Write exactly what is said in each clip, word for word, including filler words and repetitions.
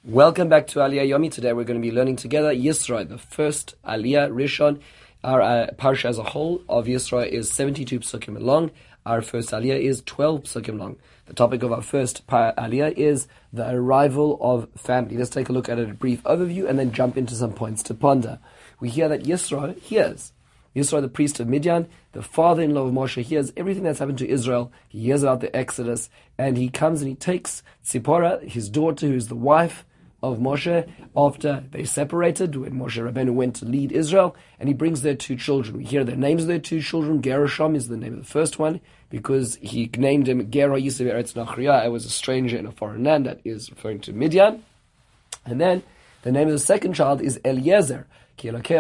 Welcome back to Aliyah Yomi. Today we're going to be learning together Yisro, the first Aliyah Rishon. Our uh, parsha as a whole of Yisro is seventy-two psukim long. Our first Aliyah is twelve psukim long. The topic of our first par- Aliyah is the arrival of family. Let's take a look at a brief overview and then jump into some points to ponder. We hear that Yisro hears. Yisro, the priest of Midian, the father-in-law of Moshe, hears everything that's happened to Israel. He hears about the Exodus, and he comes and he takes Tzipporah, his daughter, who is the wife of Moshe, after they separated, when Moshe Rabbeinu went to lead Israel, and he brings their two children. We hear the names of their two children. Gershom is the name of the first one, because he named him Gera Yisrael Eretz Nachriah. I was a stranger in a foreign land. That is referring to Midian. And then the name of the second child is Eliezer. Save me,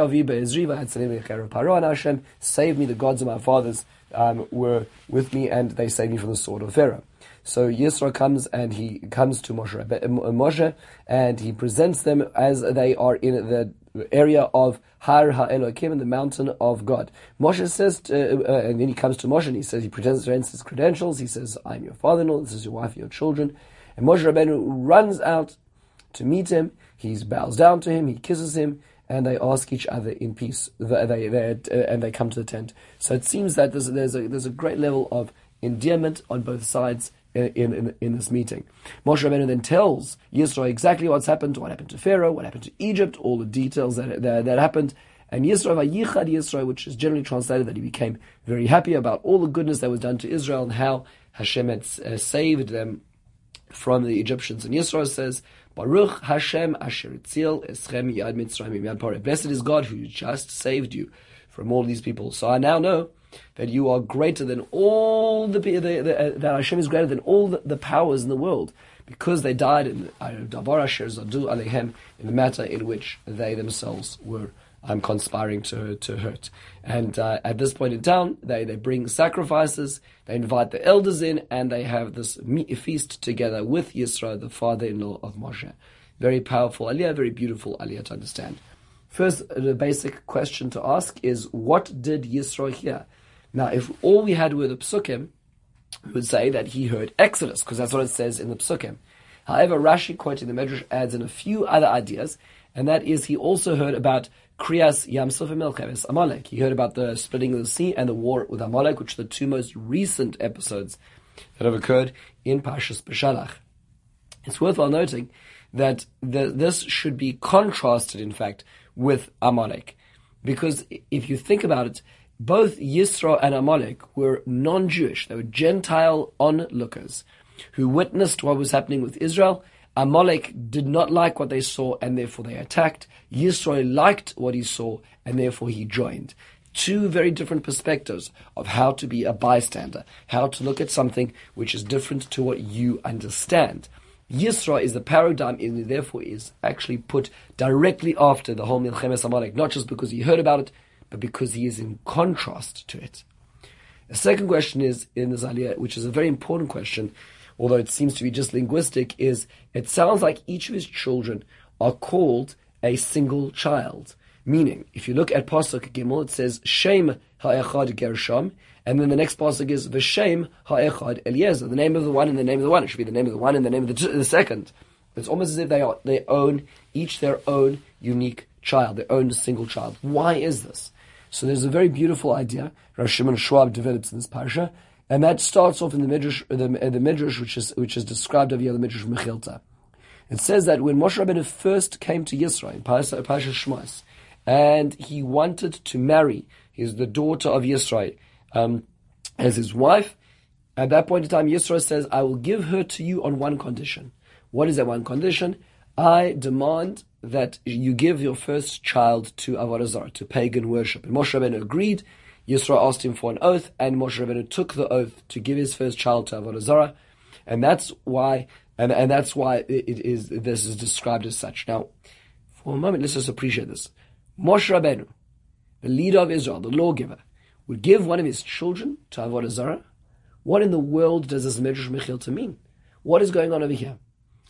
the gods of my fathers um, were with me, and they saved me from the sword of Pharaoh. So Yisro comes and he comes to Moshe, Moshe and he presents them as they are in the area of Har HaElokim, in the mountain of God. Moshe says, to, uh, and then he comes to Moshe and he says, he presents his credentials. He says, I'm your father-in-law, this is your wife and your children. And Moshe Rabbeinu runs out to meet him. He bows down to him, he kisses him, and they ask each other in peace. They, they, they, uh, and they come to the tent. So it seems that there's, there's, a, there's a great level of endearment on both sides in, in, in this meeting. Moshe Rabbeinu then tells Yisro exactly what's happened, what happened to Pharaoh, what happened to Egypt, all the details that that, that happened. And Yisro, Vayichad Yisro, which is generally translated that he became very happy about all the goodness that was done to Israel and how Hashem had uh, saved them from the Egyptians. And Yisro says, Baruch Hashem asher etzil eschem yad Mitzrayim yad pareh. Blessed is God who just saved you from all these people. So I now know that you are greater than all the, the, the uh, that Hashem is greater than all the, the powers in the world, because they died in Dabar asher zadu alehem, in the matter in which they themselves were um, conspiring to to hurt. And uh, at this point in time, they, they bring sacrifices, they invite the elders in, and they have this feast together with Yisro, the father-in-law of Moshe. Very powerful aliyah, very beautiful aliyah to understand. First, the basic question to ask is, what did Yisro hear? Now, if all we had were the psukim, we would say that he heard Exodus, because that's what it says in the psukim. However, Rashi, quoting the Medrash, adds in a few other ideas, and that is he also heard about Kriyas Yamsuf and Melchemes Amalek. He heard about the splitting of the sea and the war with Amalek, which are the two most recent episodes that have occurred in Parshas Beshalach. It's worthwhile noting that the, this should be contrasted, in fact, with Amalek. Because if you think about it, both Yisro and Amalek were non-Jewish. They were Gentile onlookers who witnessed what was happening with Israel. Amalek did not like what they saw, and therefore they attacked. Yisro liked what he saw, and therefore he joined. Two very different perspectives of how to be a bystander, how to look at something which is different to what you understand. Yisro is the paradigm, and therefore is actually put directly after the whole Milchemes Amalek, not just because he heard about it, but because he is in contrast to it. The second question is, in this aliyah, which is a very important question, although it seems to be just linguistic, is it sounds like each of his children are called a single child. Meaning, if you look at Pasuk Gimel, it says, Shem ha'echad Gershom, and then the next Pasuk is, V'shem ha'echad Eliezer, the name of the one and the name of the one. It should be the name of the one and the name of the, t- the second. It's almost as if they are, they own, each their own unique child, their own single child. Why is this? So there's a very beautiful idea Rosh Shimon Schwab develops in this parsha, and that starts off in the Midrash, the, the Midrash which is which is described over here, the Midrash Mechilta. It says that when Moshe Rabbeinu first came to Yisro in Parsha Shmos, and he wanted to marry his the daughter of Yisro um, as his wife, at that point in time, Yisro says, "I will give her to you on one condition." What is that one condition? I demand that you give your first child to Avodah Zarah, to pagan worship. And Moshe Rabbeinu agreed. Yisro asked him for an oath, and Moshe Rabbeinu took the oath to give his first child to Avodah Zarah, and that's why, and, and that's why it is. This is described as such. Now, for a moment, let's just appreciate this. Moshe Rabbeinu, the leader of Israel, the lawgiver, would give one of his children to Avodah Zarah. What in the world does this Midrash Mechilta mean? What is going on over here?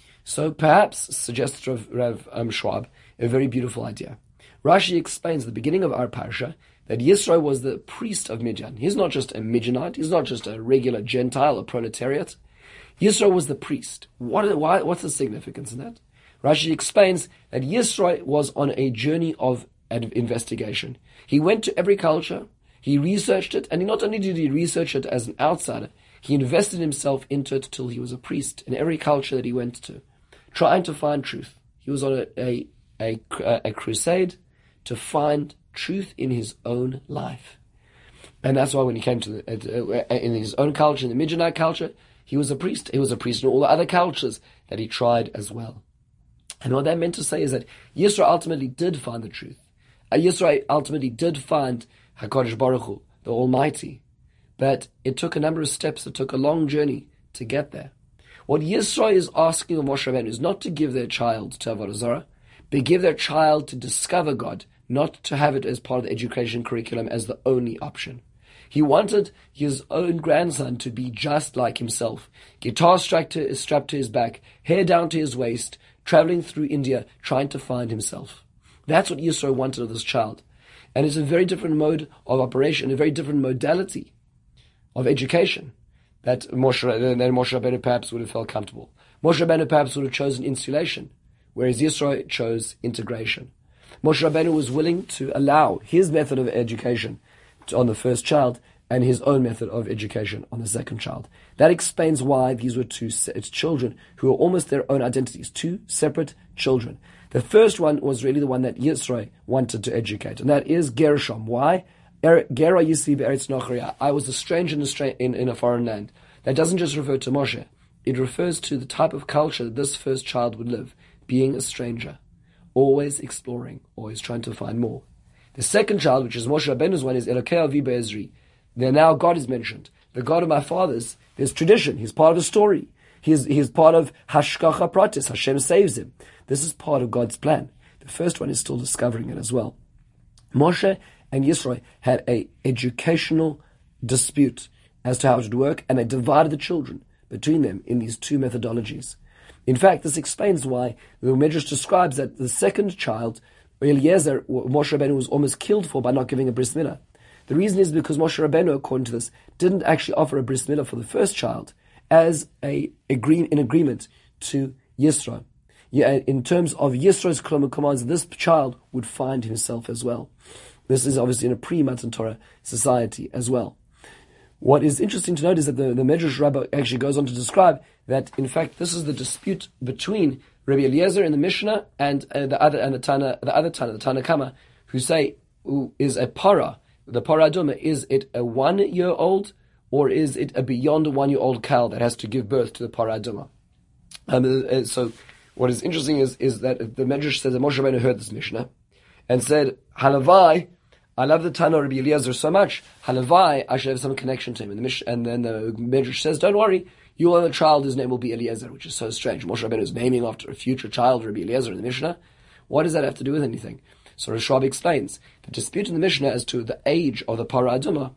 So perhaps, suggests Rav, Rav um, Schwab, a very beautiful idea. Rashi explains at the beginning of our parsha that Yisro was the priest of Midian. He's not just a Midianite, he's not just a regular Gentile, a proletariat. Yisro was the priest. What, why, what's the significance in that? Rashi explains that Yisro was on a journey of investigation. He went to every culture, he researched it, and not only did he research it as an outsider, he invested himself into it till he was a priest in every culture that he went to, trying to find truth. He was on a, a, a, a crusade to find truth in his own life. And that's why when he came to the, uh, in his own culture, in the Midianite culture, he was a priest. He was a priest in all the other cultures that he tried as well. And what that meant to say is that Yisro ultimately did find the truth. Uh, Yisro ultimately did find HaKadosh Baruch Hu, the Almighty. But it took a number of steps. It took a long journey to get there. What Yisro is asking of Moshe Rabbeinu is not to give their child to Avodah Zarah, but give their child to discover God, not to have it as part of the education curriculum as the only option. He wanted his own grandson to be just like himself. Guitar strapped to, strapped to his back, hair down to his waist, traveling through India, trying to find himself. That's what Yisro wanted of this child. And it's a very different mode of operation, a very different modality of education that Moshe, that Moshe Rabbeinu perhaps would have felt comfortable. Moshe Rabbeinu perhaps would have chosen insulation, whereas Yisro chose integration. Moshe Rabbeinu was willing to allow his method of education on the first child and his own method of education on the second child. That explains why these were two children who were almost their own identities, two separate children. The first one was really the one that Yisro wanted to educate, and that is Gershom. Why? Gera Yisri be'eretz nochria. I was a stranger in a, stra- in, in a foreign land. That doesn't just refer to Moshe. It refers to the type of culture that this first child would live, being a stranger, always exploring, always trying to find more. The second child, which is Moshe Rabbeinu's one, is Elokei Avi Be'ezri. There now God is mentioned. The God of my fathers. There's tradition. He's part of the story. He's, he's part of Hashkacha Pratis. Hashem saves him. This is part of God's plan. The first one is still discovering it as well. Moshe and Yisro had a educational dispute as to how it would work, and they divided the children between them in these two methodologies. In fact, this explains why the Midrash describes that the second child, Eliezer, Moshe Rabbeinu was almost killed for by not giving a bris milah. The reason is because Moshe Rabbeinu, according to this, didn't actually offer a bris milah for the first child as a agree, in agreement to Yisro. Yeah, in terms of Yisro's commands, this child would find himself as well. This is obviously in a pre-Matan Torah society as well. What is interesting to note is that the, the Medrash Rabbah actually goes on to describe that, in fact, this is the dispute between Rabbi Eliezer in the Mishnah and uh, the other and the Tana, the other Tana, the Tana Kama, who say who is a para, the para aduma, is it a one-year-old or is it a beyond a one-year-old cow that has to give birth to the para aduma? Um, uh, so, what is interesting is is that the Medrash says that Moshe Rabbeinu heard this Mishnah and said, "Halavai, I love the Tana Rabbi Eliezer so much. Halavai, I should have some connection to him." And the Mish, and then the Medrash says, "Don't worry, you will have a child. His name will be Eliezer," which is so strange. Moshe Rabbeinu is naming after a future child, Rabbi Eliezer, in the Mishnah. What does that have to do with anything? So Rosh Rabbah explains the dispute in the Mishnah as to the age of the para aduma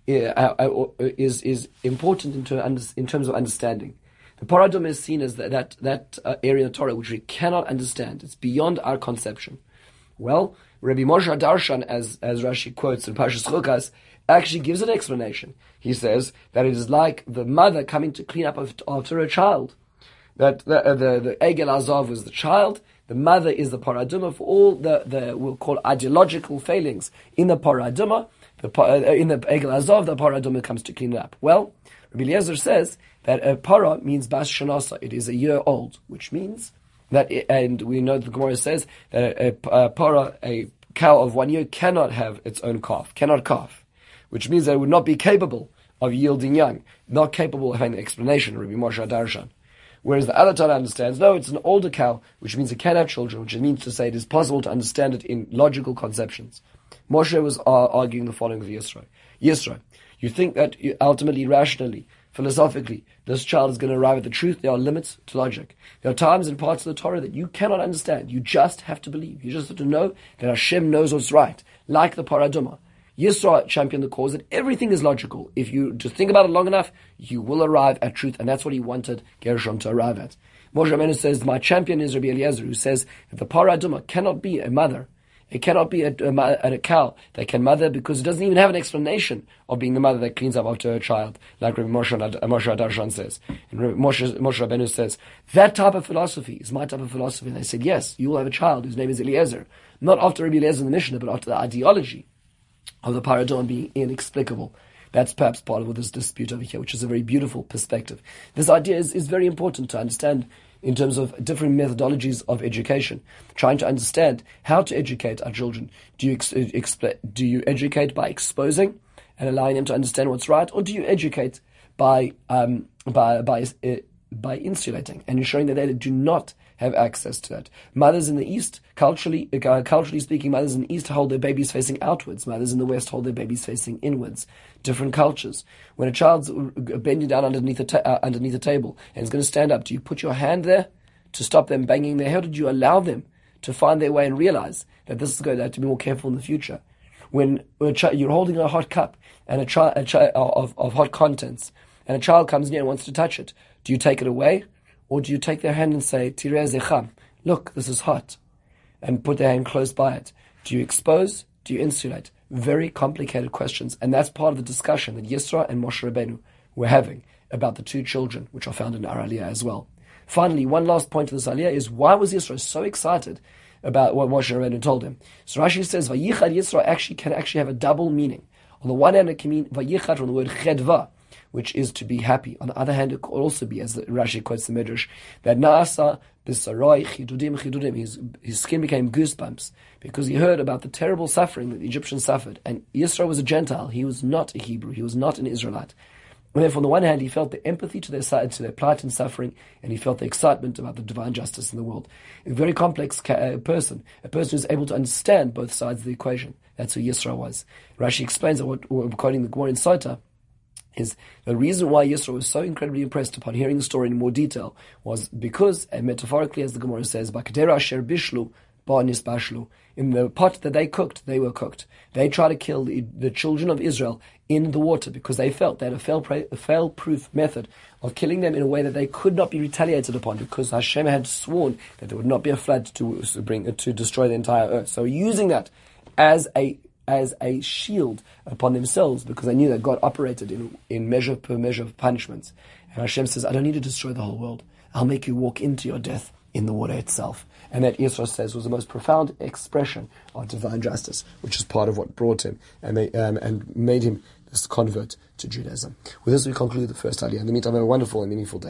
is is important in, ter- in terms of understanding. The para aduma is seen as that that, that uh, area of the Torah which we cannot understand. It's beyond our conception. Well, Rabbi Moshe Darshan, as as Rashi quotes in Parshas Chukas, actually gives an explanation. He says that it is like the mother coming to clean up after her child. That the uh, the, the Egel Azov was the child, the mother is the para aduma for all the, the we'll call ideological failings in the para aduma. The uh, in the Egel Azov, the para aduma comes to clean it up. Well, Rabbi Eliezer says that a para means bas shanasa. It is a year old, which means that, it, and we know the Gemara says that a, a, a para, a cow of one year, cannot have its own calf, cannot calf, which means that it would not be capable of yielding young, not capable of having an explanation, Rabbi Moshe Darshan. Whereas the other Torah understands, no, it's an older cow, which means it can have children, which means to say it is possible to understand it in logical conceptions. Moshe was uh, arguing the following with Yisro. Yisro, you think that you, ultimately, rationally, philosophically, this child is going to arrive at the truth. There are limits to logic. There are times and parts of the Torah that you cannot understand. You just have to believe. You just have to know that Hashem knows what's right. Like the para aduma. Yisro championed the cause that everything is logical. If you just think about it long enough, you will arrive at truth. And that's what he wanted Gershom to arrive at. Moshe Rabbeinu says, my champion is Rabbi Eliezer, who says that the para aduma cannot be a mother. It cannot be a, a, a cow that can mother because it doesn't even have an explanation of being the mother that cleans up after her child, like Rabbi Moshe, Moshe Darshan says. And Rabbi Moshe, Moshe Rabbeinu says, that type of philosophy is my type of philosophy. And they said, yes, you will have a child whose name is Eliezer. Not after Rabbi Eliezer in the Mishnah, but after the ideology of the Paradon being inexplicable. That's perhaps part of this dispute over here, which is a very beautiful perspective. This idea is, is very important to understand in terms of different methodologies of education, trying to understand how to educate our children. Do you ex- expl- do you educate by exposing and allowing them to understand what's right, or do you educate by um, by by uh, by insulating and ensuring that they do not have access to that? Mothers in the East, culturally uh, culturally speaking, mothers in the East hold their babies facing outwards. Mothers in the West hold their babies facing inwards. Different cultures. When a child's bending down underneath a ta- uh, underneath a table and is going to stand up, do you put your hand there to stop them banging their head? Or did you allow them to find their way and realize that this is going to have to be more careful in the future? When a ch- you're holding a hot cup and a, chi- a chi- of, of hot contents, and a child comes near and wants to touch it, do you take it away? Or do you take their hand and say, Tireh zecham, look, this is hot, and put their hand close by it? Do you expose? Do you insulate? Very complicated questions. And that's part of the discussion that Yisro and Moshe Rabbeinu were having about the two children, which are found in our Aliyah as well. Finally, one last point of this Aliyah is, why was Yisro so excited about what Moshe Rabbeinu told him? So Rashi says, Vayichad Yisro actually can actually have a double meaning. On the one hand, it can mean Vayichad from the word chedva, which is to be happy. On the other hand, it could also be, as Rashi quotes the Midrash, that Naasa b'sarai chidudim chidudim, his, his skin became goosebumps, because he heard about the terrible suffering that the Egyptians suffered. And Yisro was a Gentile, he was not a Hebrew, he was not an Israelite. And therefore, on the one hand, he felt the empathy to their side, to their plight and suffering, and he felt the excitement about the divine justice in the world. A very complex ca- uh, person, a person who's able to understand both sides of the equation. That's who Yisro was. Rashi explains that what we're quoting the Gemara in Sota, is the reason why Yisro was so incredibly impressed upon hearing the story in more detail was because, and metaphorically as the Gemara says, Bakadera asher bishlu ba'nis bashlu, in the pot that they cooked, they were cooked. They tried to kill the, the children of Israel in the water because they felt they had a, fail, a fail-proof method of killing them in a way that they could not be retaliated upon, because Hashem had sworn that there would not be a flood to, to bring to destroy the entire earth. So using that as a as a shield upon themselves, because they knew that God operated in, in measure per measure of punishments. And Hashem says, I don't need to destroy the whole world. I'll make you walk into your death in the water itself. And that, Yisro says, was the most profound expression of divine justice, which is part of what brought him and made, um, and made him this convert to Judaism. With this, we conclude the first aliyah. In the meantime, have a wonderful and meaningful day.